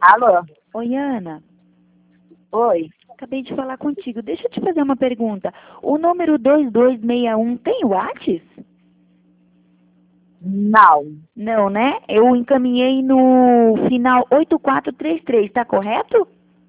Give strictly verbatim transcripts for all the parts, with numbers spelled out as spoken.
Alô? Oi, Ana. Oi. Acabei de falar contigo. Deixa eu te fazer uma pergunta. O número dois dois seis um tem WhatsApp? Não. Não, né? Eu encaminhei no final oito quatro três três, tá correto?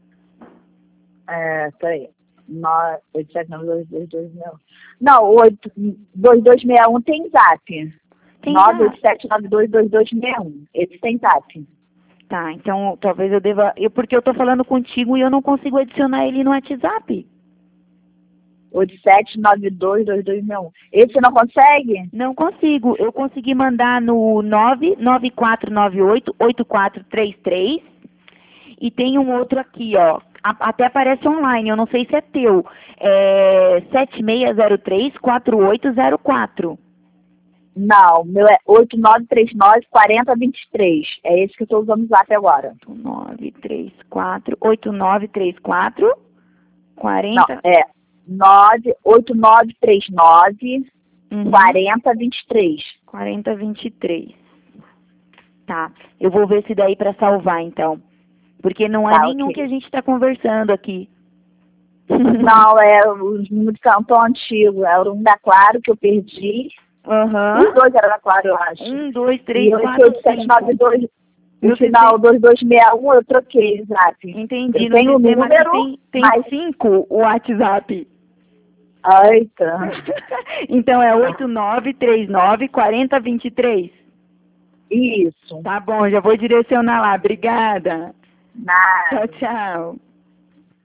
É, peraí. oito sete nove dois dois dois seis um. Não, o oito dois dois seis um tem zap. Tem nove oito zap. sete nove dois dois dois seis um. Esse tem zap. Tá, então talvez eu deva... Eu, porque eu tô falando contigo e eu não consigo adicionar ele no WhatsApp. oito sete nove dois dois dois seis um. Esse não consegue? Não consigo. Eu consegui mandar no nove nove quatro nove oito oito quatro três três. E tem um outro aqui, ó. A- Até aparece online, eu não sei se é teu. É sete seis zero três quatro oito zero quatro. Não, meu é oito nove três nove quatro zero dois três. É esse que eu estou usando o zap agora. nove três quatro oito nove três quatro Não, quarenta. é nove oito nove três nove Uhum. quatro zero dois três. quarenta vinte e três. Tá. Eu vou ver se daí para salvar então. Porque não é Tá, nenhum ok. que a gente está conversando aqui. Não, é os números tão antigos. Era um da Claro que eu perdi. Aham. Os dois eram da Claro, eu acho. Um, dois, E três, esse quatro, oito sete nove cinco. dois, Meu no final dois dois seis um, eu troquei o zap. Entendi. Eu No tenho o sistema aqui número, tem, tem mas... cinco o WhatsApp. Ai, tá. Então é oito nove três nove quatro zero dois três. Isso. Tá bom, já vou direcionar lá. Obrigada. Nada. Tchau, tchau.